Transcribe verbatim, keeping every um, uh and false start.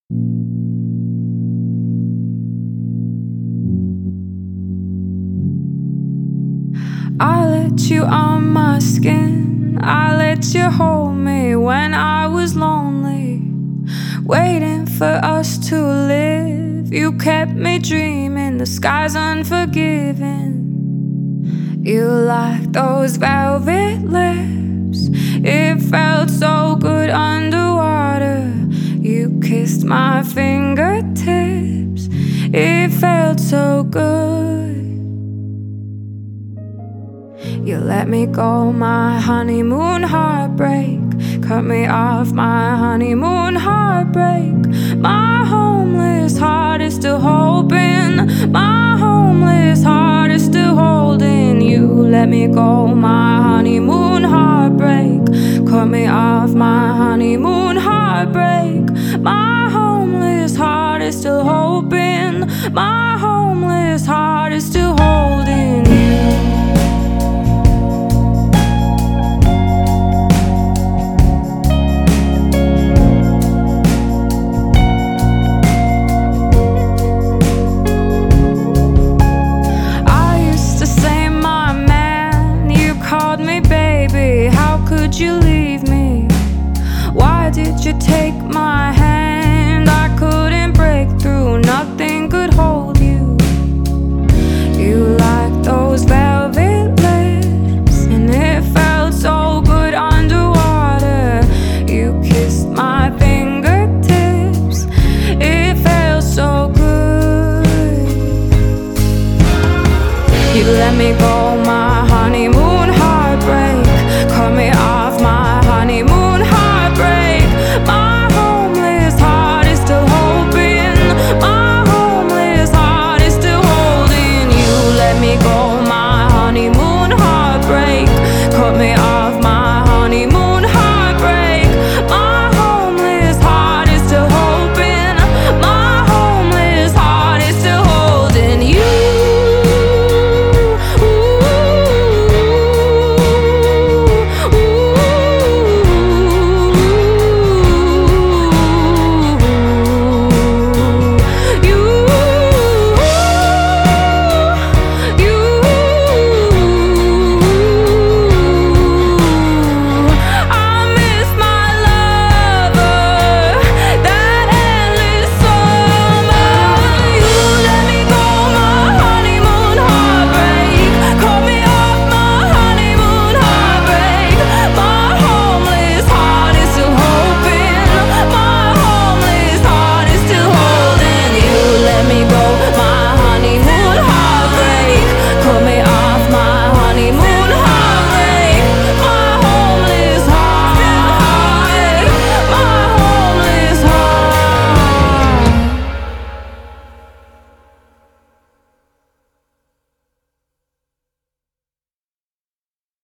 I let you on my skin, I let you hold me when I was lonely, waiting for us to live. You kept me dreaming, the sky's unforgiving. You like those velvet lips, it felt so good underwater. You kissed my fingertips, it felt so good. You let me go, my honeymoon heartbreak, cut me off, my honeymoon heartbreak. My homeless heart is still hoping, my homeless heart is still holding. You let me go, my honeymoon heartbreak, cut me off, my honeymoon heartbreak. My homeless heart is still hoping, my homeless heart is still holding you. You leave me? Why did you take my hand? I couldn't break through, nothing could hold you. You like those velvet lips, and it felt so good underwater. You kissed my fingertips, it felt so good. You let me go,